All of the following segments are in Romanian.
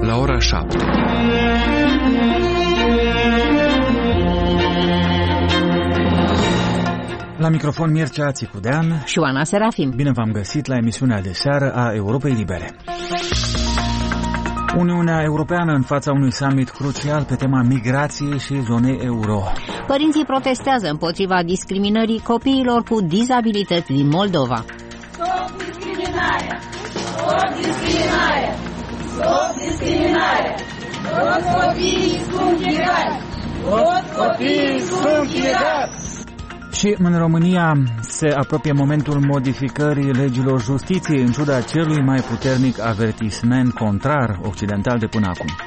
la ora 7. La microfon Mircea Țicudean și Oana Serafim. Bine v-am găsit la emisiunea de seară a Europei Libere. Uniunea Europeană în fața unui summit crucial pe tema migrației și zonei euro. Părinții protestează împotriva discriminării copiilor cu dizabilități din Moldova. Stop discriminarea! Stop discriminarea! Stop discriminarea! Toți copiii sunt egali! Toți copiii sunt egali! Și în România se apropie momentul modificării legilor justiției, în ciuda celui mai puternic avertisment contrar occidental de până acum.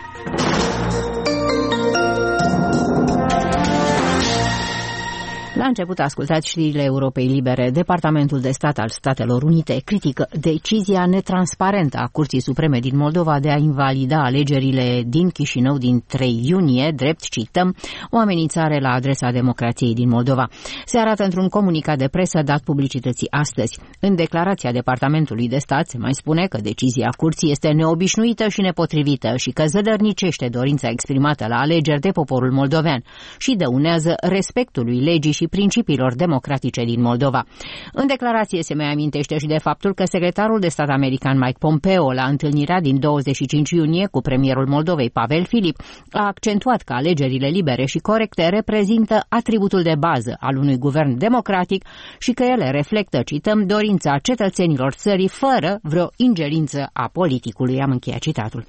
La început ascultați știrile Europei Libere. Departamentul de Stat al Statelor Unite critică decizia netransparentă a Curții Supreme din Moldova de a invalida alegerile din Chișinău din 3 iunie, drept, cităm, o amenințare la adresa democrației din Moldova. Se arată într-un comunicat de presă dat publicității astăzi. În declarația Departamentului de Stat se mai spune că decizia Curții este neobișnuită și nepotrivită și că zădărnicește dorința exprimată la alegeri de poporul moldovean și dăunează respectului legii și principiilor democratice din Moldova. În declarație se mai amintește și de faptul că secretarul de stat american Mike Pompeo, la întâlnirea din 25 iunie cu premierul Moldovei Pavel Filip, a accentuat că alegerile libere și corecte reprezintă atributul de bază al unui guvern democratic și că ele reflectă, cităm, dorința cetățenilor țării fără vreo ingerință a politicului. Am încheiat citatul.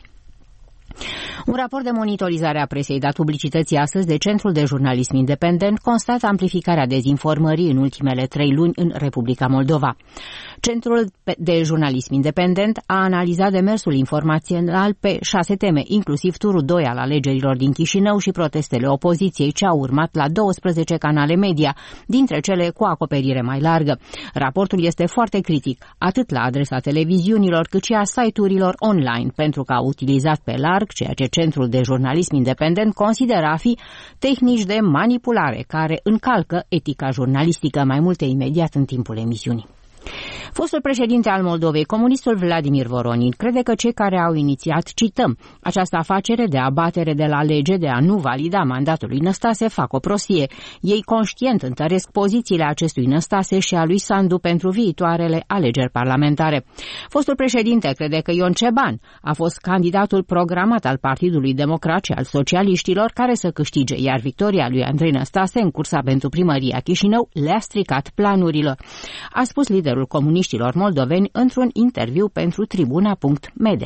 Un raport de monitorizare a presei dat publicității astăzi de Centrul de Jurnalism Independent constată amplificarea dezinformării în ultimele 3 luni în Republica Moldova. Centrul de Jurnalism Independent a analizat demersul informațional pe 6 teme, inclusiv turul 2 al alegerilor din Chișinău și protestele opoziției ce au urmat la 12 canale media, dintre cele cu acoperire mai largă. Raportul este foarte critic, atât la adresa televiziunilor cât și a site-urilor online, pentru că a utilizat pe larg ceea ce Centrul de Jurnalism Independent consideră a fi tehnici de manipulare care încalcă etica jurnalistică, mai multe imediat în timpul emisiunii. Fostul președinte al Moldovei, comunistul Vladimir Voronin, crede că cei care au inițiat, cităm, această afacere de abatere de la lege de a nu valida mandatul lui Năstase fac o prostie. Ei conștient întăresc pozițiile acestui Năstase și a lui Sandu pentru viitoarele alegeri parlamentare. Fostul președinte crede că Ion Ceban a fost candidatul programat al Partidului Democrat și al socialiștilor care să câștige, iar victoria lui Andrei Năstase în cursa pentru primăria Chișinău le-a stricat planurile, a spus liderul comuniștilor moldoveni într-un interviu pentru Tribuna.mede.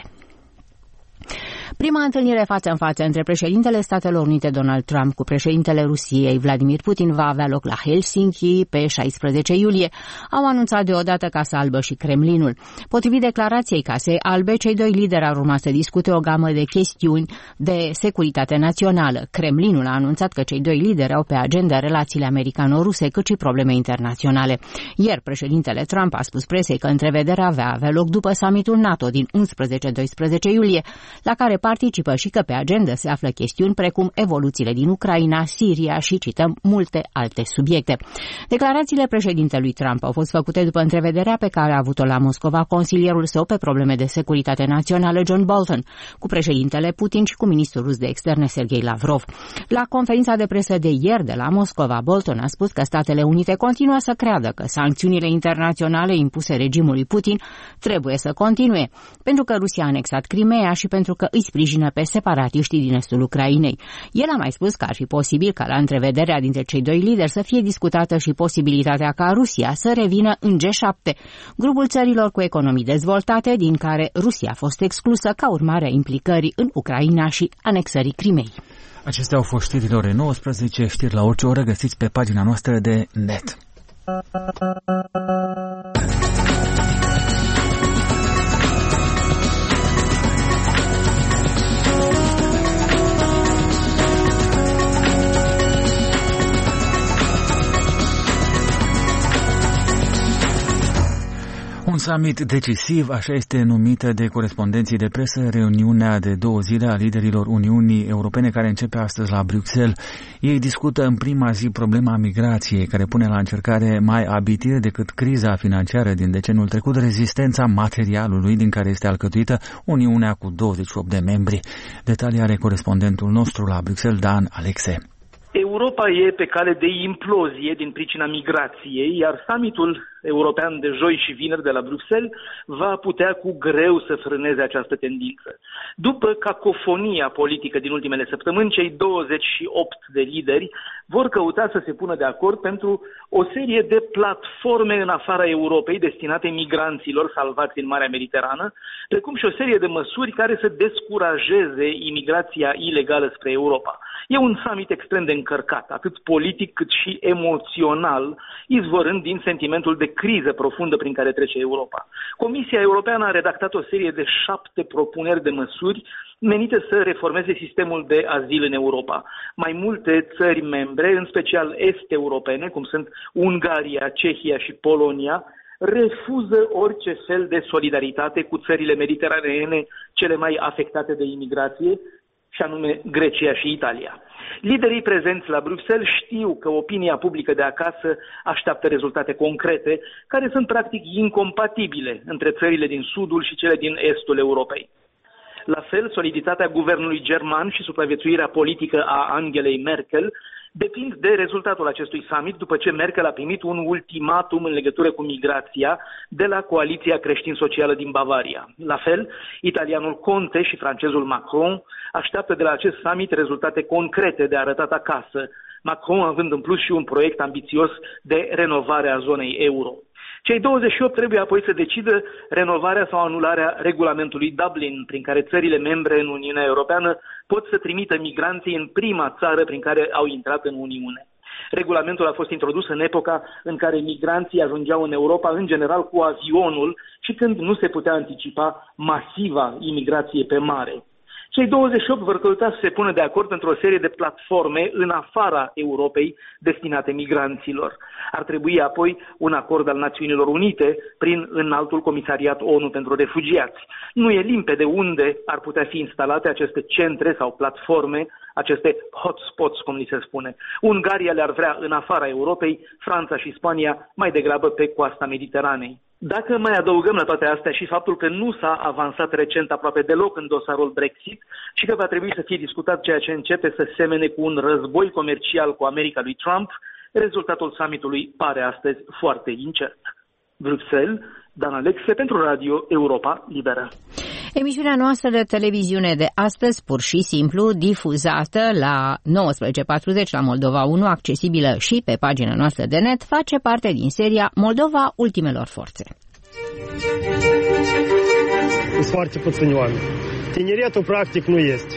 Prima întâlnire față în față între președintele Statelor Unite Donald Trump cu președintele Rusiei Vladimir Putin va avea loc la Helsinki pe 16 iulie, au anunțat deodată Casa Albă și Kremlinul. Potrivit declarației Casei Albe, cei doi lideri ar urma să discute o gamă de chestiuni de securitate națională. Kremlinul a anunțat că cei doi lideri au pe agenda relațiile americano-ruse cât și probleme internaționale. Ieri, președintele Trump a spus presei că întrevederea va avea loc după summitul NATO din 11-12 iulie, la care participă și că pe agenda se află chestiuni precum evoluțiile din Ucraina, Siria și, cităm, multe alte subiecte. Declarațiile președintelui Trump au fost făcute după întrevederea pe care a avut-o la Moscova consilierul său pe probleme de securitate națională John Bolton, cu președintele Putin și cu ministrul rus de externe Sergei Lavrov. La conferința de presă de ieri de la Moscova, Bolton a spus că Statele Unite continuă să creadă că sancțiunile internaționale impuse regimului Putin trebuie să continue, pentru că Rusia a anexat Crimea și pentru că îi sprijină pe separatiștii din estul Ucrainei. El a mai spus că ar fi posibil ca la întrevederea dintre cei doi lideri să fie discutată și posibilitatea ca Rusia să revină în G7, grupul țărilor cu economii dezvoltate, din care Rusia a fost exclusă ca urmare a implicării în Ucraina și anexării Crimei. Acestea au fost știrile ore 19, știri la orice oră găsiți pe pagina noastră de net. Un summit decisiv, așa este numită de corespondenții de presă reuniunea de 2 zile a liderilor Uniunii Europene care începe astăzi la Bruxelles. Ei discută în prima zi problema migrației, care pune la încercare mai abitir decât criza financiară din deceniul trecut, rezistența materialului din care este alcătuită Uniunea cu 28 de membri. Detalii are corespondentul nostru la Bruxelles, Dan Alexe. Europa e pe cale de implozie din pricina migrației, iar summitul european de joi și vineri de la Bruxelles va putea cu greu să frâneze această tendință. După cacofonia politică din ultimele săptămâni, cei 28 de lideri vor căuta să se pună de acord pentru o serie de platforme în afara Europei destinate migranților salvați în Marea Mediterană, precum și o serie de măsuri care să descurajeze imigrația ilegală spre Europa. E un summit extrem de încărcat, atât politic cât și emoțional, izvorând din sentimentul de criză profundă prin care trece Europa. Comisia Europeană a redactat o serie de 7 propuneri de măsuri menite să reformeze sistemul de azil în Europa. Mai multe țări membre, în special est-europene, cum sunt Ungaria, Cehia și Polonia, refuză orice fel de solidaritate cu țările mediteraneene cele mai afectate de imigrație, și anume Grecia și Italia. Liderii prezenți la Bruxelles știu că opinia publică de acasă așteaptă rezultate concrete, care sunt practic incompatibile între țările din sudul și cele din estul Europei. La fel, soliditatea guvernului german și supraviețuirea politică a Angelei Merkel depind de rezultatul acestui summit, după ce Merkel a primit un ultimatum în legătură cu migrația de la coaliția creștin-socială din Bavaria. La fel, italianul Conte și francezul Macron așteaptă de la acest summit rezultate concrete de arătat acasă, Macron având în plus și un proiect ambițios de renovare a zonei euro. Cei 28 trebuie apoi să decidă renovarea sau anularea regulamentului Dublin, prin care țările membre în Uniunea Europeană pot să trimită migranții în prima țară prin care au intrat în Uniune. Regulamentul a fost introdus în epoca în care migranții ajungeau în Europa în general cu avionul și când nu se putea anticipa masiva imigrație pe mare. Cei 28 vor căuta să se pună de acord pentru o serie de platforme în afara Europei destinate migranților. Ar trebui apoi un acord al Națiunilor Unite prin Înaltul Comisariat ONU pentru Refugiați. Nu e limpede unde ar putea fi instalate aceste centre sau platforme, aceste hotspots, cum li se spune. Ungaria le-ar vrea în afara Europei, Franța și Spania mai degrabă pe coasta Mediteranei. Dacă mai adăugăm la toate astea și faptul că nu s-a avansat recent aproape deloc în dosarul Brexit și că va trebui să fie discutat ceea ce începe să semene cu un război comercial cu America lui Trump, rezultatul summitului pare astăzi foarte incert. Bruxelles, Dan Alexe pentru Radio Europa Liberă. Emisiunea noastră de televiziune de astăzi, pur și simplu, difuzată la 19:40 la Moldova 1, accesibilă și pe pagina noastră de net, face parte din seria Moldova Ultimelor Forțe. Sunt foarte puțini oameni. Tineretul practic nu este.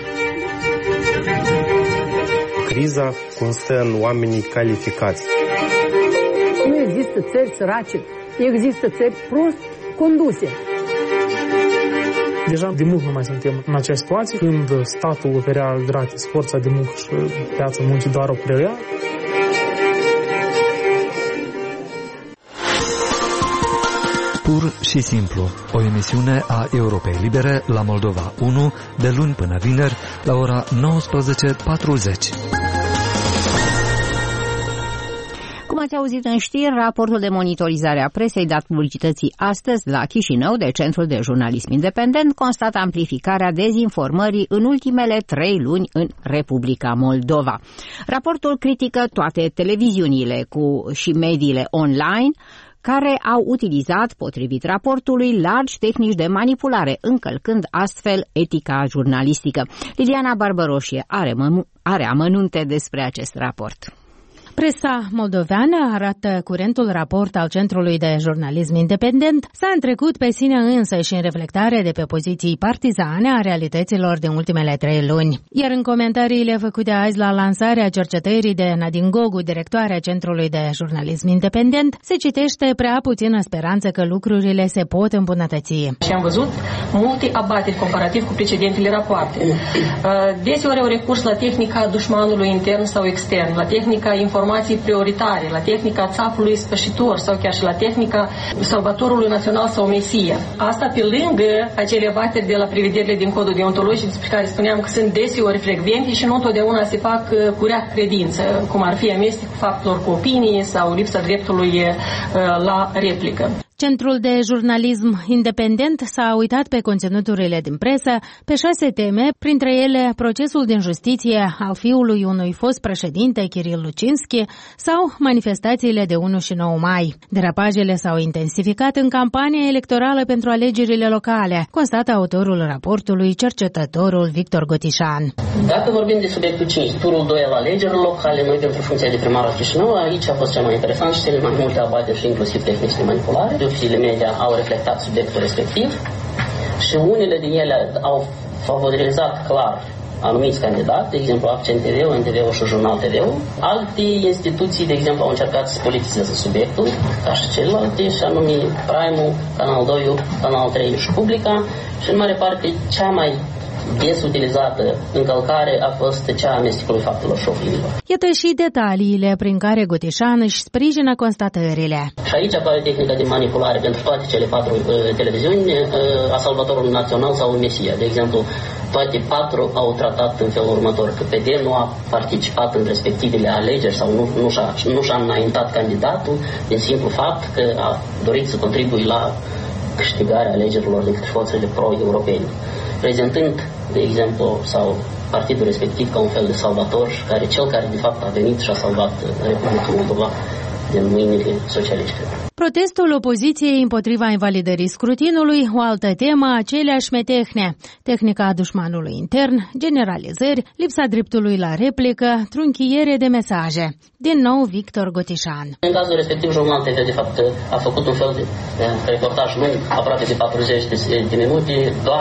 Criza constă în oamenii calificați. Nu există țări sărace, există țări prost conduse. Deja de mult nu mai suntem în această situație, când statul oferea gratis forța de muncă și piața muncii doar o preia. Pur și simplu, o emisiune a Europei Libere la Moldova 1, de luni până vineri, la ora 19:40. Cum ați auzit în știri, raportul de monitorizare a presei dat publicității astăzi la Chișinău de Centrul de Jurnalism Independent constată amplificarea dezinformării în ultimele 3 luni în Republica Moldova. Raportul critică toate televiziunile și mediile online care au utilizat, potrivit raportului, largi tehnici de manipulare, încălcând astfel etica jurnalistică. Liliana Barbăroșie are amănunte despre acest raport. Presa moldoveană, arată curentul raport al Centrului de Jurnalism Independent, s-a întrecut pe sine însă și în reflectare de pe poziții partizane a realităților din ultimele 3 luni. Iar în comentariile făcute azi la lansarea cercetării de Nadine Gogu, directoarea Centrului de Jurnalism Independent, se citește prea puțină speranță că lucrurile se pot îmbunătăți. Și am văzut multe abateri comparativ cu precedentele rapoarte. Deseori au recurs la tehnica dușmanului intern sau extern, la tehnica informației formații prioritare, la tehnica țapului spășitor sau chiar și la tehnica salvatorului național sau Mesia. Asta pe lângă acele abateri de la prevederile din codul deontologic despre care spuneam că sunt deseori frecvente și nu întotdeauna se fac cu rea credință, cum ar fi amestecul faptelor cu opinie sau lipsa dreptului la replică. Centrul de jurnalism independent s-a uitat pe conținuturile din presă pe 6 teme, printre ele procesul din justiție al fiului unui fost președinte, Kiril Lucinski, sau manifestațiile de 1 și 9 mai. Derapajele s-au intensificat în campania electorală pentru alegerile locale, constată autorul raportului, cercetătorul Victor Gotișan. Dacă vorbim de subiectul 5, turul 2 al alegerilor locale, noi pentru funcția de primar al Chișinău, aici a fost cea mai interesant și cele mai multe abateri și inclusiv tehnici de manipulare. Oficiile media au reflectat subiectul respectiv și unele din ele au favorizat clar anumiți candidați, de exemplu Accent TV, NTV și Jurnal TV. Alte instituții, de exemplu, au încercat să politizeze subiectul, ca și celelalte, și anume Prime-ul, Canal 2, Canal 3 și Publica, și în mare parte cea mai des utilizată încălcare a fost cea a amestecului faptelor și opiniilor. Iată și detaliile prin care Gotișan își sprijină constatările. Și aici apare tehnica de manipulare pentru toate cele 4 televiziuni a Salvatorului Național sau Mesia. De exemplu, toate 4 au tratat în felul următor, că PD nu a participat în respectivele alegeri sau nu și-a înaintat candidatul din simplu fapt că a dorit să contribuie la câștigarea alegerilor de către forțele pro-europene, prezentând, de exemplu, sau partidul respectiv ca un fel de salvator, cel care de fapt a venit și a salvat Republica Moldova din mâinile socialiști. Protestul opoziției împotriva invalidării scrutinului, o altă temă, aceleași metehne, tehnica dușmanului intern, generalizări, lipsa dreptului la replică, trunchiere de mesaje. Din nou, Victor Gotișan. În cazul respectiv, Jurnal TV, de fapt, a făcut un fel de reportaj lung, aproape de 40 de minute, doar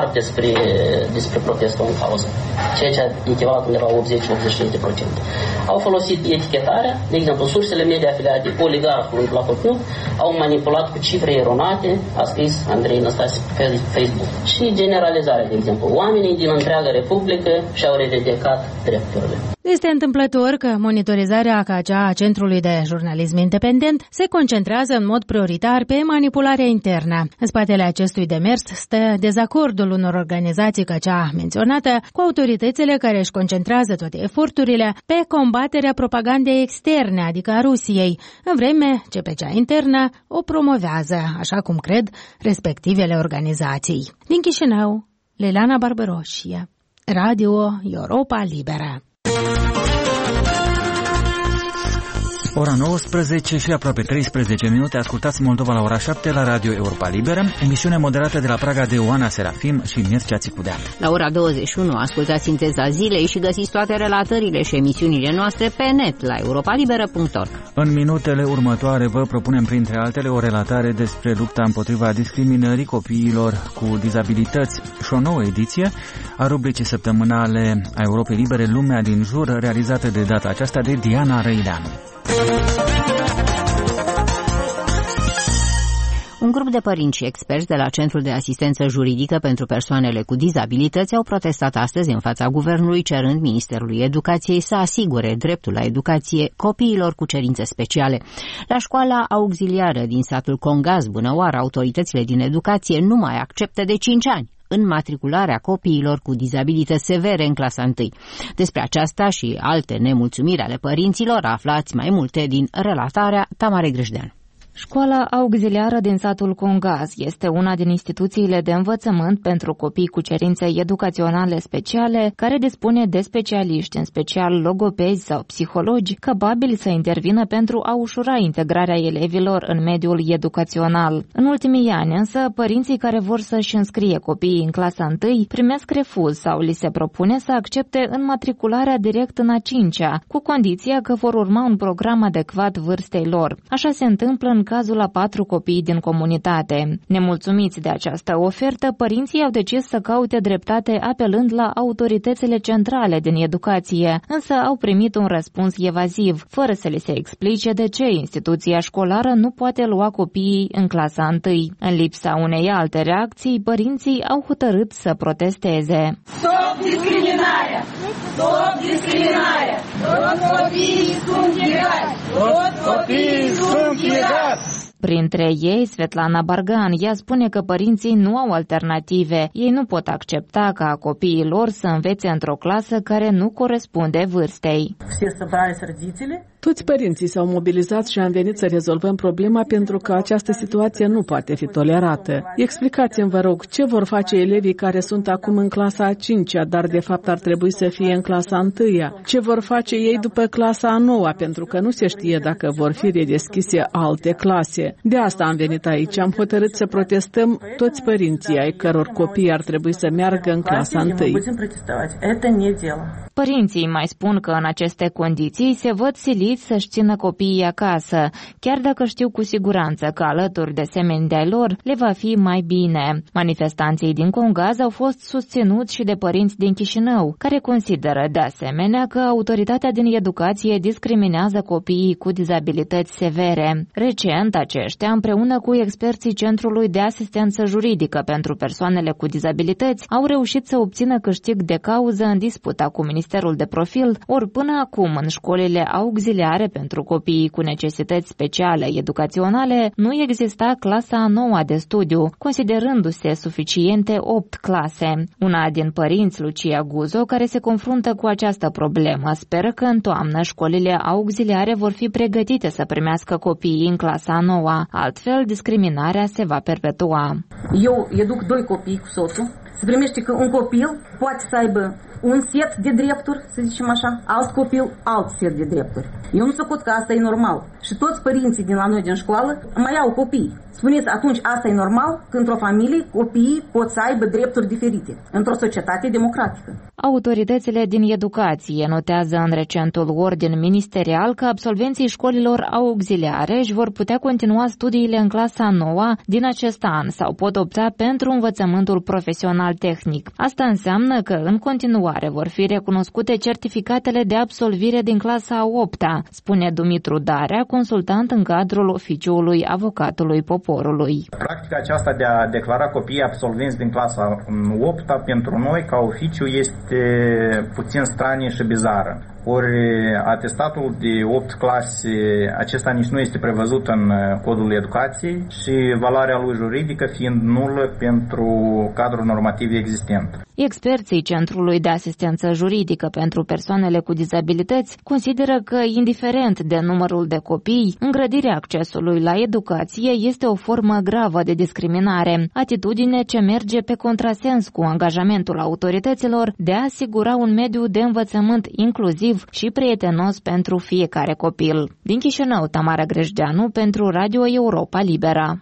despre protestul în cauză, ceea ce a echivalat undeva 80-85%. Au folosit etichetarea, de exemplu, sursele media afiliate oligarhului Placotniuc au manipulat cu cifre eronate, a scris Andrei Năstase pe Facebook. Și generalizarea, de exemplu, oamenii din întreaga Republică și-au reivindicat drepturile. Este întâmplător că monitorizarea ca cea a Centrului de Jurnalism Independent se concentrează în mod prioritar pe manipularea internă. În spatele acestui demers stă dezacordul unor organizații ca cea menționată cu autoritățile care își concentrează toate eforturile pe combaterea propagandei externe, adică a Rusiei, în vreme ce pe cea internă o promovează, așa cum cred respectivele organizații. Din Chișinău, Leliana Barberoșie, Radio Europa Liberă. Ora 19 și aproape 13 minute, ascultați Moldova la ora 7 la Radio Europa Liberă, emisiune moderată de la Praga de Oana Serafim și Mircea Țicudean. La ora 21 ascultați Sinteza Zilei și găsiți toate relatările și emisiunile noastre pe net la europalibera.org. În minutele următoare vă propunem printre altele o relatare despre lupta împotriva discriminării copiilor cu dizabilități și o nouă ediție a rubricii săptămânale a Europei Libere, Lumea din jur, realizată de data aceasta de Diana Răileanu. Un grup de părinți și experți de la Centrul de Asistență Juridică pentru Persoanele cu Dizabilități au protestat astăzi în fața guvernului, cerând Ministerului Educației să asigure dreptul la educație copiilor cu cerințe speciale. La școala auxiliară din satul Congaz, Bunăoară, autoritățile din educație nu mai acceptă de 5 ani înmatricularea copiilor cu dizabilități severe în clasa 1. Despre aceasta și alte nemulțumiri ale părinților aflați mai multe din relatarea Tamarei Grâșdean. Școala auxiliară din satul Congaz este una din instituțiile de învățământ pentru copii cu cerințe educaționale speciale, care dispune de specialiști, în special logopezi sau psihologi, capabili să intervină pentru a ușura integrarea elevilor în mediul educațional. În ultimii ani, însă, părinții care vor să-și înscrie copiii în clasa 1 primesc refuz sau li se propune să accepte înmatricularea direct în a 5-a, cu condiția că vor urma un program adecvat vârstei lor. Așa se întâmplă în cazul a 4 copii din comunitate. Nemulțumiți de această ofertă, părinții au decis să caute dreptate apelând la autoritățile centrale din educație, însă au primit un răspuns evaziv, fără să li se explice de ce instituția școlară nu poate lua copiii în clasa 1. În lipsa unei alte reacții, părinții au hotărât să protesteze. Stop Stop discriminarea! Stop discriminarea! Toți copiii sunt egali! Toți copiii sunt egali! Printre ei, Svetlana Bargan, ea spune că părinții nu au alternative. Ei nu pot accepta ca copiii lor să învețe într-o clasă care nu corespunde vârstei. Toți părinții s-au mobilizat și am venit să rezolvăm problema pentru că această situație nu poate fi tolerată. Explicați-mi, vă rog, ce vor face elevii care sunt acum în clasa a 5-a, dar de fapt ar trebui să fie în clasa a 1-a? Ce vor face ei după clasa a 9-a, pentru că nu se știe dacă vor fi redeschise alte clase. De asta am venit aici, am hotărât să protestăm toți părinții ai căror copii ar trebui să meargă în clasa 1. Părinții mai spun că în aceste condiții se văd siliți să-și țină copiii acasă, chiar dacă știu cu siguranță că alături de semeni de-ai lor le va fi mai bine. Manifestanții din Congaz au fost susținuți și de părinți din Chișinău, care consideră de asemenea că autoritatea din educație discriminează copiii cu dizabilități severe. Recent, aceștia, împreună cu experții Centrului de Asistență Juridică pentru Persoanele cu Dizabilități, au reușit să obțină câștig de cauză în disputa cu Ministerul de Profil, ori până acum în școlile auxiliare pentru copiii cu necesități speciale educaționale nu exista clasa a 9-a de studiu, considerându-se suficiente 8 clase. Una din părinți, Lucia Guzo, care se confruntă cu această problemă, speră că în toamnă școlile auxiliare vor fi pregătite să primească copiii în clasa a 9-a, altfel discriminarea se va perpetua. Eu educ 2 copii cu soțul. Se primește că un copil poate să aibă un set de drepturi, să zicem așa, alt copil, alt set de drepturi. Eu nu socot că asta e normal. Și toți părinții din la noi din școală mai au copii. Spuneți, atunci asta e normal că într-o familie copiii pot să aibă drepturi diferite, într-o societate democratică. Autoritățile din educație notează în recentul ordin ministerial că absolvenții școlilor auxiliare își vor putea continua studiile în clasa a 9-a din acest an sau pot opta pentru învățământul profesional tehnic. Asta înseamnă că în continuare vor fi recunoscute certificatele de absolvire din clasa a 8-a, spune Dumitru Darea, consultant în cadrul oficiului avocatului poporului. Practica aceasta de a declara copiii absolvenți din clasa 8-a pentru noi ca oficiu este puțin stranie și bizară. Ori atestatul de 8 clase, acesta nici nu este prevăzut în codul educației și valoarea lui juridică fiind nulă pentru cadrul normativ existent. Experții Centrului de Asistență Juridică pentru Persoanele cu Dizabilități consideră că, indiferent de numărul de copii, îngrădirea accesului la educație este o formă gravă de discriminare, atitudine ce merge pe contrasens cu angajamentul autorităților de a asigura un mediu de învățământ inclusiv și prietenos pentru fiecare copil. Din Chișinău, Tamara Grejdeanu pentru Radio Europa Liberă.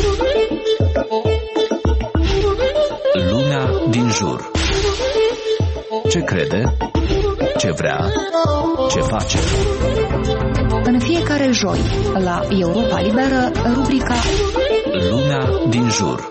Lumea din jur. Ce crede? Ce vrea? Ce face? În fiecare joi, la Europa Liberă, rubrica Lumea din jur.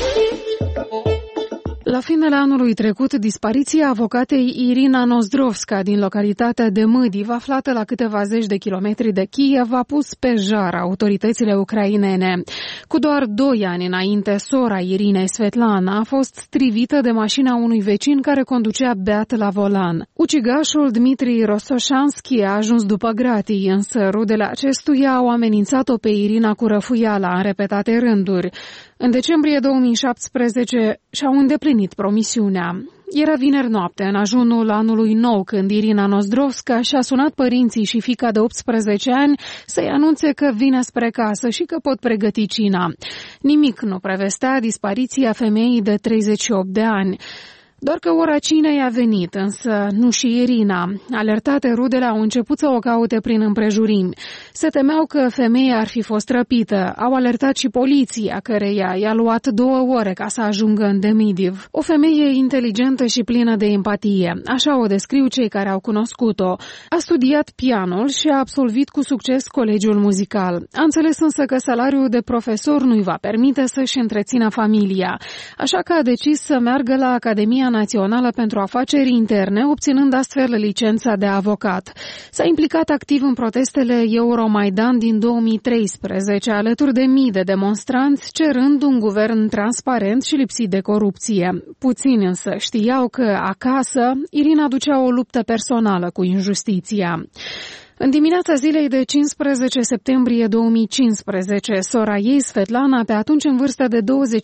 La finele anului trecut, dispariția avocatei Irina Nozdrovska din localitatea de Mâdiv, aflată la câteva zeci de kilometri de Kiev, a pus pe jar autoritățile ucrainene. Cu doar 2 ani înainte, sora Irinei, Svetlana, a fost strivită de mașina unui vecin care conducea beat la volan. Ucigașul Dmitri Rosoșanski a ajuns după gratii, însă rudele acestuia au amenințat-o pe Irina cu răfuiala în repetate rânduri. În decembrie 2017 și-au îndeplinit promisiunea. Era vineri noapte, în ajunul anului nou, când Irina Nozdrovska și-a sunat părinții și fiica de 18 ani să-i anunțe că vine spre casă și că pot pregăti cina. Nimic nu prevestea dispariția femeii de 38 de ani. Doar că ora cinei a venit, însă nu și Irina. Alertate, rudele au început să o caute prin împrejurimi. Se temeau că femeia ar fi fost răpită. Au alertat și poliția, căreia i-a luat 2 ore ca să ajungă în Demidov. O femeie inteligentă și plină de empatie. Așa o descriu cei care au cunoscut-o. A studiat pianul și a absolvit cu succes colegiul muzical. A înțeles însă că salariul de profesor nu-i va permite să-și întrețină familia. Așa că a decis să meargă la Academia Academia Națională pentru Afaceri Interne, obținând astfel licența de avocat. S-a implicat activ în protestele Euromaidan din 2013, alături de mii de demonstranți, cerând un guvern transparent și lipsit de corupție. Puțini însă știau că acasă Irina ducea o luptă personală cu injustiția. În dimineața zilei de 15 septembrie 2015, sora ei, Svetlana, pe atunci în vârstă de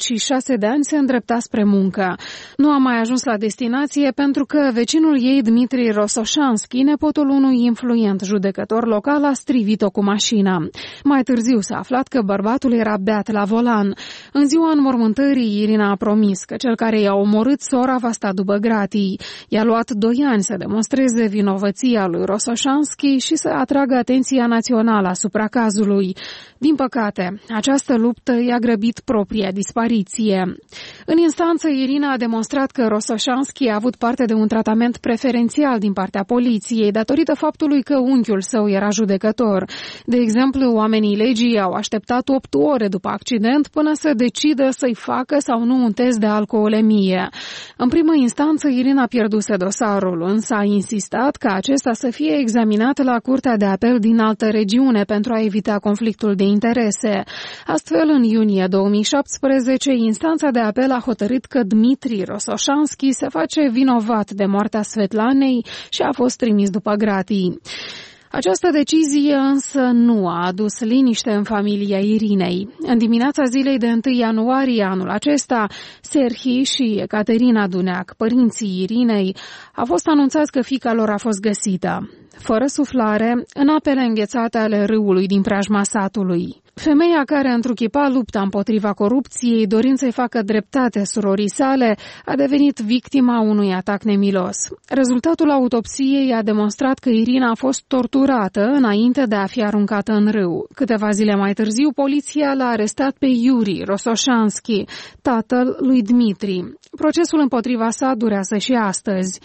26 de ani, se îndrepta spre muncă. Nu a mai ajuns la destinație pentru că vecinul ei, Dmitri Rosoșanski, nepotul unui influent judecător local, a strivit-o cu mașina. Mai târziu s-a aflat că bărbatul era beat la volan. În ziua înmormântării, Irina a promis că cel care i-a omorât sora va sta după gratii. I-a luat 2 ani să demonstreze vinovăția lui Rosoșanski și să atragă atenția națională asupra cazului. Din păcate, această luptă i-a grăbit propria dispariție. În instanță, Irina a demonstrat că Rosoșanski a avut parte de un tratament preferențial din partea poliției, datorită faptului că unchiul său era judecător. De exemplu, oamenii legii au așteptat 8 ore după accident până să decidă să-i facă sau nu un test de alcoolemie. În primă instanță, Irina pierduse dosarul, însă a insistat ca acesta să fie examinat la Curtea de Apel din altă regiune pentru a evita conflictul de interese. Astfel, în iunie 2017, instanța de apel a hotărât că Dmitri Rosoșanski se face vinovat de moartea Svetlanei și a fost trimis după gratii. Această decizie însă nu a adus liniște în familia Irinei. În dimineața zilei de 1 ianuarie anul acesta, Serhii și Ecaterina Duneac, părinții Irinei, a fost anunțat că fiica lor a fost găsită, fără suflare, în apele înghețate ale râului din preajma satului. Femeia care întruchipa lupta împotriva corupției, dorind să-i facă dreptate surorii sale, a devenit victima unui atac nemilos. Rezultatul autopsiei a demonstrat că Irina a fost torturată înainte de a fi aruncată în râu. Câteva zile mai târziu, poliția l-a arestat pe Yuri Rosoșanski, tatăl lui Dmitri. Procesul împotriva sa durează și astăzi.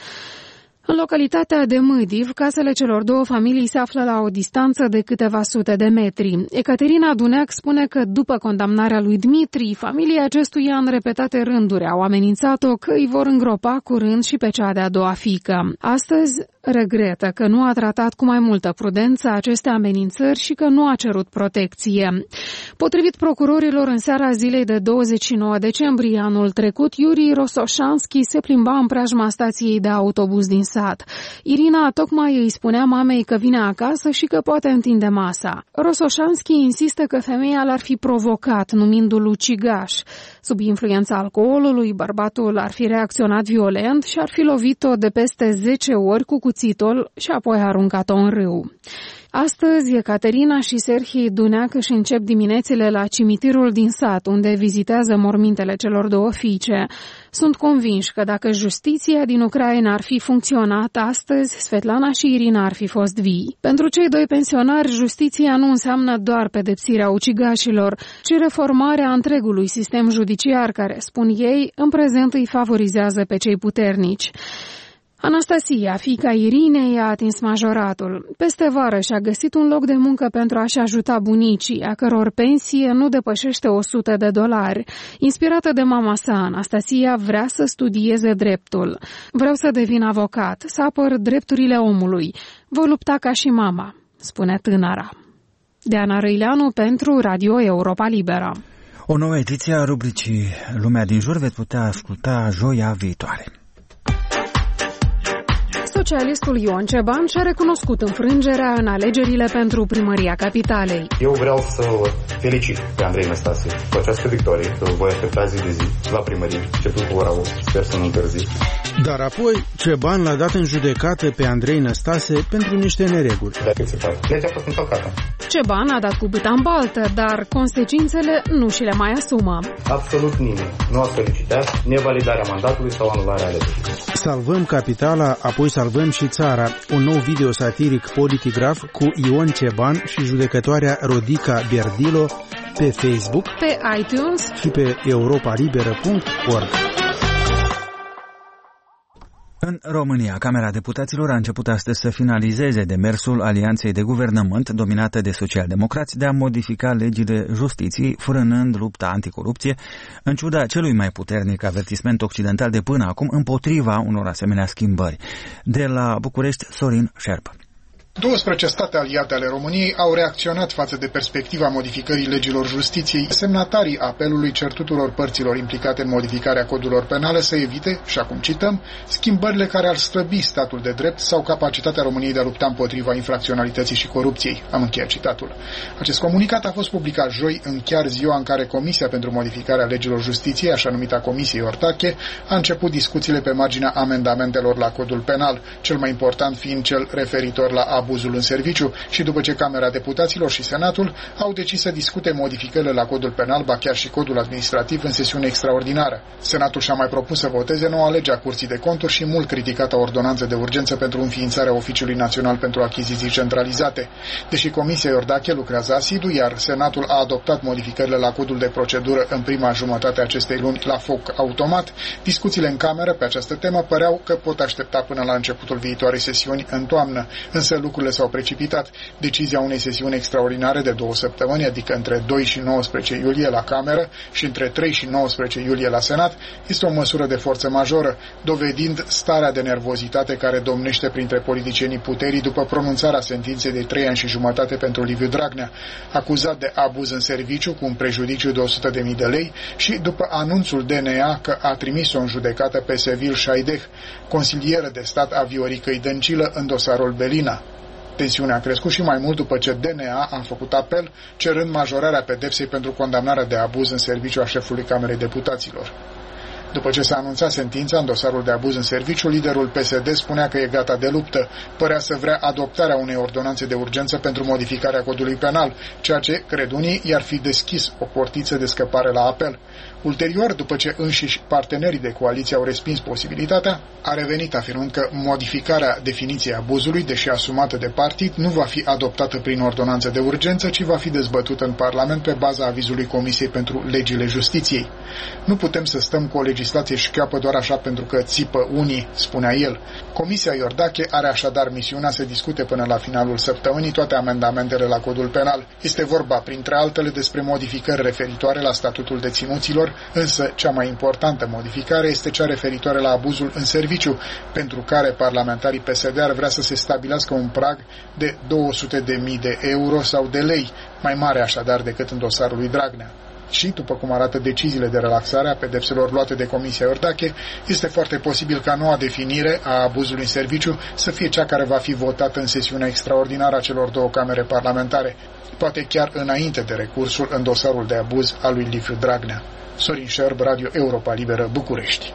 În localitatea de Mâdiv, casele celor 2 familii se află la o distanță de câteva sute de metri. Ecaterina Duneac spune că după condamnarea lui Dmitri, familia acestuia în repetate rânduri au amenințat-o că îi vor îngropa curând și pe cea de-a 2-a fiică. Astăzi regretă că nu a tratat cu mai multă prudență aceste amenințări și că nu a cerut protecție. Potrivit procurorilor, în seara zilei de 29 decembrie anul trecut, Yuri Rosoșanski se plimba în preajma stației de autobuz din sat. Irina tocmai îi spunea mamei că vine acasă și că poate întinde masa. Rosoșanski insistă că femeia l-ar fi provocat, numindu-l ucigaș. Sub influența alcoolului, bărbatul ar fi reacționat violent și ar fi lovit-o de peste 10 ori cu cuțitul și apoi aruncat-o în râu. Astăzi, Ecaterina și Serhii Duneac își încep diminețile la cimitirul din sat, unde vizitează mormintele celor 2 fiice. Sunt convinși că dacă justiția din Ucraina ar fi funcționat astăzi, Svetlana și Irina ar fi fost vii. Pentru cei 2 pensionari, justiția nu înseamnă doar pedepsirea ucigașilor, ci reformarea întregului sistem judiciar care, spun ei, în prezent îi favorizează pe cei puternici. Anastasia, fiica Irinei, a atins majoratul. Peste vară și-a găsit un loc de muncă pentru a-și ajuta bunicii, a căror pensie nu depășește $100. Inspirată de mama sa, Anastasia vrea să studieze dreptul. Vreau să devin avocat, să apăr drepturile omului. Voi lupta ca și mama, spune tânăra. Diana Răileanu pentru Radio Europa Liberă. O nouă ediție a rubricii Lumea din jur veți putea asculta joia viitoare. Socialistul Ion Ceban și-a recunoscut înfrângerea în alegerile pentru primăria capitalei. Eu vreau să felicit pe Andrei Năstase cu această victorie, că voi aștepta zi de zi la primărie, începând cu ora 8, sper să nu întârzi. Dar apoi Ceban l-a dat în judecată pe Andrei Năstase pentru niște nereguli. De cât se poate. Legea a fost încălcată. Ceban a dat cu bâta în baltă, dar consecințele nu și le mai asumă. Absolut nimeni nu a solicitat nevalidarea mandatului sau anularea alegerilor. Salvăm capitala, apoi salvăm și țara. Un nou video satiric Politigraf cu Ion Ceban și judecătoarea Rodica Berdilo pe Facebook, pe iTunes și pe europalibera.org. În România, Camera Deputaților a început astăzi să finalizeze demersul alianței de guvernământ dominată de socialdemocrați de a modifica legile justiției, frânând lupta anticorupție, în ciuda celui mai puternic avertisment occidental de până acum împotriva unor asemenea schimbări. De la București, Sorin Șerp. 12 state aliate ale României au reacționat față de perspectiva modificării legilor justiției. Semnatarii apelului cer tuturor părților implicate în modificarea codurilor penale să evite, și acum cităm, schimbările care ar slăbi statul de drept sau capacitatea României de a lupta împotriva infracționalității și corupției. Am încheiat citatul. Acest comunicat a fost publicat joi, în chiar ziua în care Comisia pentru modificarea legilor justiției, așa numita Comisie Iordache, a început discuțiile pe marginea amendamentelor la codul penal, cel mai important fiind cel referitor la abuzul în serviciu, și după ce Camera Deputaților și Senatul au decis să discute modificările la codul penal, ba chiar și codul administrativ, în sesiune extraordinară. Senatul și-a mai propus să voteze noua lege a Curții de Conturi și mult criticată ordonanță de urgență pentru înființarea Oficiului Național pentru Achiziții Centralizate. Deși Comisia Iordache lucrează asidu, iar Senatul a adoptat modificările la codul de procedură în prima jumătate a acestei luni la foc automat, discuțiile în Cameră pe această temă păreau că pot aștepta până la începutul viitoarei sesiuni în toamnă, însă lucrurile s-au precipitat. Decizia unei sesiuni extraordinare de 2 săptămâni, adică între 2 și 19 iulie la Cameră și între 3 și 19 iulie la Senat, este o măsură de forță majoră, dovedind starea de nervozitate care domnește printre politicienii puterii după pronunțarea sentinței de 3 ani și jumătate pentru Liviu Dragnea, acuzat de abuz în serviciu cu un prejudiciu de 100.000 de lei, și după anunțul DNA că a trimis-o în judecată pe Sevil Șaideh, consilieră de stat a Vioricăi Dăncilă în dosarul Belina. Tensiunea a crescut și mai mult după ce DNA a făcut apel, cerând majorarea pedepsei pentru condamnarea de abuz în serviciu a șefului Camerei Deputaților. După ce s-a anunțat sentința în dosarul de abuz în serviciu, liderul PSD spunea că e gata de luptă. Părea să vrea adoptarea unei ordonanțe de urgență pentru modificarea codului penal, ceea ce, cred unii, i-ar fi deschis o portiță de scăpare la apel. Ulterior, după ce înșiși partenerii de coaliție au respins posibilitatea, a revenit afirmând că modificarea definiției abuzului, deși asumată de partid, nu va fi adoptată prin ordonanță de urgență, ci va fi dezbătută în Parlament pe baza avizului Comisiei pentru Legile Justiției. Nu putem să stăm cu o legislație șchioapă doar așa pentru că țipă unii, spunea el. Comisia Iordache are așadar misiunea să discute până la finalul săptămânii toate amendamentele la codul penal. Este vorba, printre altele, despre modificări referitoare la statutul deținuților, însă cea mai importantă modificare este cea referitoare la abuzul în serviciu, pentru care parlamentarii PSD ar vrea să se stabilească un prag de 200.000 de euro sau de lei, mai mare așadar decât în dosarul lui Dragnea. Și, după cum arată deciziile de relaxare a pedepselor luate de Comisia Iordache, este foarte posibil ca noua definire a abuzului în serviciu să fie cea care va fi votată în sesiunea extraordinară a celor două camere parlamentare, poate chiar înainte de recursul în dosarul de abuz al lui Liviu Dragnea. Sorin Șerb, Radio Europa Liberă, București.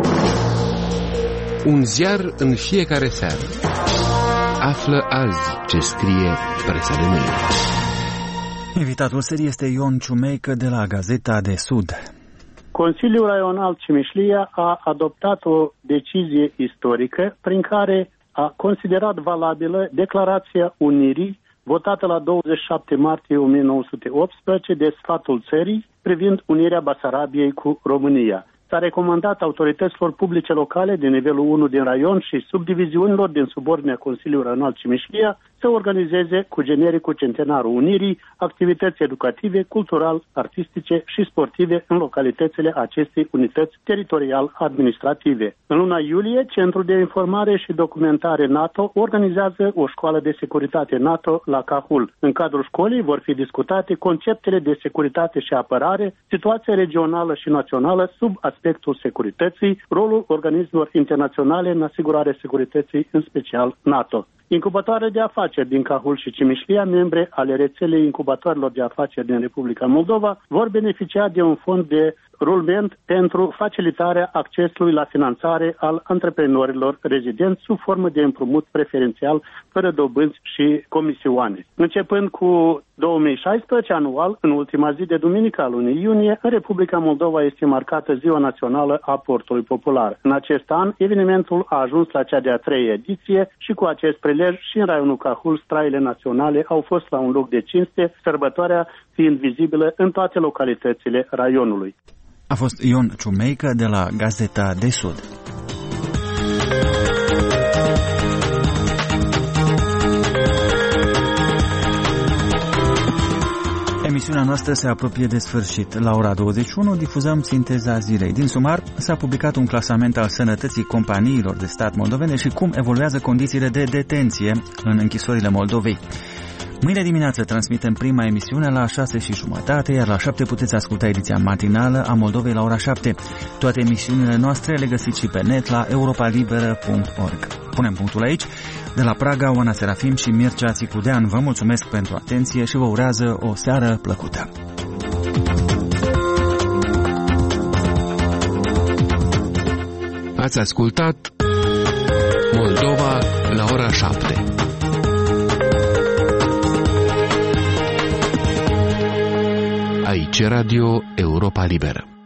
Un ziar în fiecare seară. Află azi ce scrie presa de mâine. Invitatul serii este Ion Ciumeică de la Gazeta de Sud. Consiliul Raional Cimișlia a adoptat o decizie istorică prin care a considerat valabilă Declarația Unirii votată la 27 martie 1918 de sfatul țării privind unirea Basarabiei cu România. S-a recomandat autorităților publice locale de nivelul 1 din raion și subdiviziunilor din subordinea Consiliului Raional Cimișlia să organizeze cu genericul Centenarul Unirii activități educative, cultural, artistice și sportive în localitățile acestei unități teritorial-administrative. În luna iulie, Centrul de Informare și Documentare NATO organizează o școală de securitate NATO la Cahul. În cadrul școlii vor fi discutate conceptele de securitate și apărare, situația regională și națională sub aspectul securității, rolul organismelor internaționale în asigurarea securității, în special NATO. Incubatoare de afaceri din Cahul și Cimișlia, membre ale rețelei incubatoarelor de afaceri din Republica Moldova, vor beneficia de un fond de rulment pentru facilitarea accesului la finanțare al antreprenorilor rezidenți sub formă de împrumut preferențial, fără dobânzi și comisioane. Începând cu 2016, anual, în ultima zi de duminică a lunii iunie, în Republica Moldova este marcată Ziua Națională a Portului Popular. În acest an, evenimentul a ajuns la cea de-a 3-a ediție și cu acest prilej și în raionul Cahul, straile naționale au fost la un loc de cinste, sărbătoarea fiind vizibilă în toate localitățile raionului. A fost Ion Ciumeică de la Gazeta de Sud. emisiunea noastră se apropie de sfârșit. La ora 21 difuzăm sinteza zilei. Din sumar s-a publicat un clasament al sănătății companiilor de stat moldovene și cum evoluează condițiile de detenție în închisorile Moldovei. Mâine dimineață transmitem prima emisiune la 6:30, iar la 7 puteți asculta ediția matinală a Moldovei la ora 7. Toate emisiunile noastre le găsiți și pe net la europalibera.org. Punem punctul aici. De la Praga, Oana Serafim și Mircea Țicludean vă mulțumesc pentru atenție și vă urează o seară plăcută. Ați ascultat Moldova la ora 7. Aici Radio Europa Liberă.